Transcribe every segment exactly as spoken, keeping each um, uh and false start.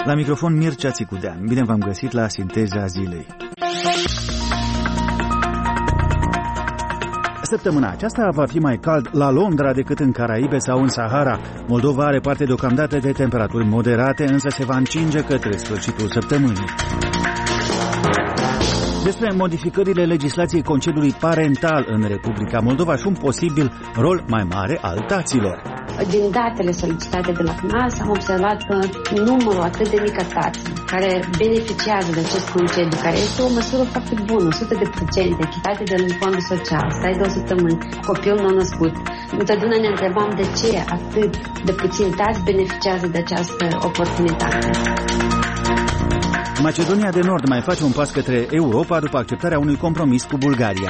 La microfon Mircea Țicudean. Bine v-am găsit la Sinteza Zilei. Săptămâna aceasta va fi mai cald la Londra decât în Caraibe sau în Sahara. Moldova are parte deocamdată de temperaturi moderate, însă se va încinge către sfârșitul săptămânii. Despre modificările legislației concediului parental în Republica Moldova și un posibil rol mai mare al taților. Din datele solicitate de la C N A S am observat că numărul atât de mic a taților care beneficiază de acest concediu, care este o măsură foarte bună, o sută de procente, echitate de fondul social, stai două săptămâni, copilul nou născut. Întotdeauna ne întrebam de ce atât de puțini tați beneficiază de această oportunitate. Macedonia de Nord mai face un pas către Europa după acceptarea unui compromis cu Bulgaria.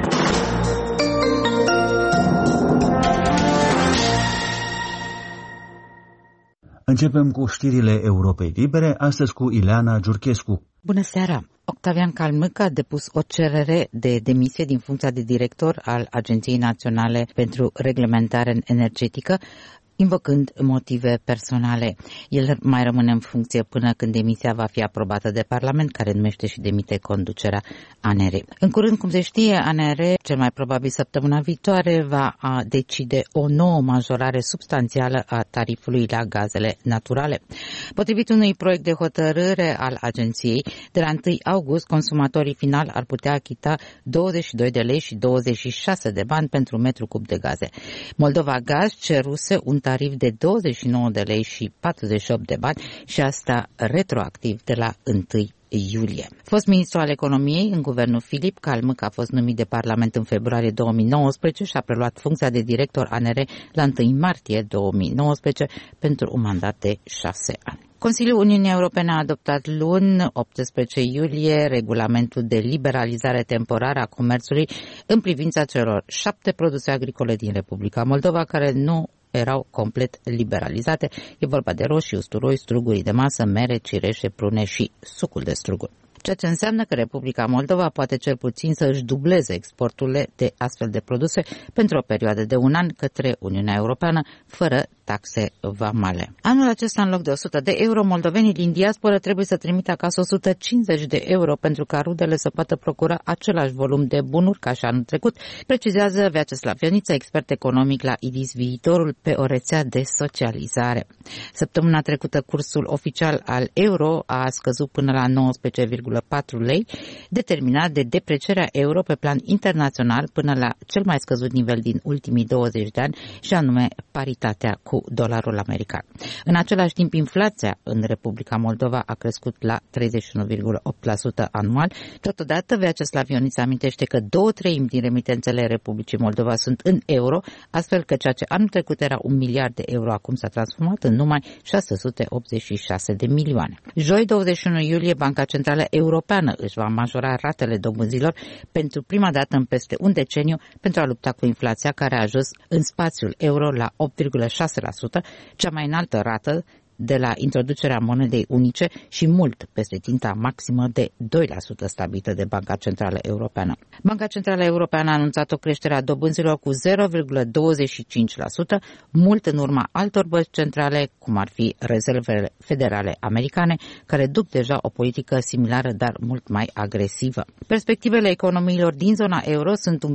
Începem cu știrile Europei Libere, astăzi cu Ileana Giurchescu. Bună seara! Octavian Calmâcă a depus o cerere de demisie din funcția de director al Agenției Naționale pentru Reglementare Energetică, invocând motive personale. El mai rămâne în funcție până când demisia va fi aprobată de Parlament, care numește și demite conducerea A N R. În curând, cum se știe, A N R, cel mai probabil săptămâna viitoare, va decide o nouă majorare substanțială a tarifului la gazele naturale. Potrivit unui proiect de hotărâre al agenției, de la întâi august, consumatorii finali ar putea achita douăzeci și doi de lei și douăzeci și șase de bani pentru metru cub de gaze. Moldova Gaz ceruse un tarif de douăzeci și nouă de lei și patruzeci și opt de bani și asta retroactiv de la întâi iulie. Fost ministru al economiei în guvernul Filip, Calmâcă a fost numit de Parlament în februarie două mii nouăsprezece și a preluat funcția de director A N R la întâi martie două mii nouăsprezece pentru un mandat de șase ani. Consiliul Uniunii Europene a adoptat luni, optsprezece iulie, regulamentul de liberalizare temporară a comerțului în privința celor șapte produse agricole din Republica Moldova care nu erau complet liberalizate. E vorba de roșii, usturoi, struguri de masă, mere, cireșe, prune și sucul de struguri. Ceea ce înseamnă că Republica Moldova poate cel puțin să își dubleze exporturile de astfel de produse pentru o perioadă de un an către Uniunea Europeană, fără taxe vamale. Anul acesta, în loc de o sută de euro, moldovenii din diasporă trebuie să trimită acasă o sută cincizeci de euro pentru ca rudele să poată procura același volum de bunuri ca și anul trecut, precizează Vyacheslav Ioniță, expert economic la I D I S Viitorul, pe o rețea de socializare. Săptămâna trecută, cursul oficial al euro a scăzut până la nouăsprezece virgulă patru lei, determinat de deprecierea euro pe plan internațional până la cel mai scăzut nivel din ultimii douăzeci de ani, și anume paritatea cu dolarul american. În același timp, inflația în Republica Moldova a crescut la treizeci și unu virgulă opt la sută anual. Totodată, Vyacheslav Ioniță amintește că două treimi din remitențele Republicii Moldova sunt în euro, astfel că ceea ce anul trecut era un miliard de euro acum s-a transformat în numai șase sute optzeci și șase de milioane. Joi, douăzeci și unu iulie, Banca Centrală Europeană își va majora ratele dobânzilor pentru prima dată în peste un deceniu pentru a lupta cu inflația, care a ajuns în spațiul euro la opt virgulă șase la sută, cea mai înaltă rată de la introducerea monedei unice și mult peste ținta maximă de doi la sută stabilită de Banca Centrală Europeană. Banca Centrală Europeană a anunțat o creștere a dobânzilor cu zero virgulă douăzeci și cinci la sută, mult în urma altor bănci centrale, cum ar fi rezervele federale americane, care duc deja o politică similară, dar mult mai agresivă. Perspectivele economiilor din zona euro sunt un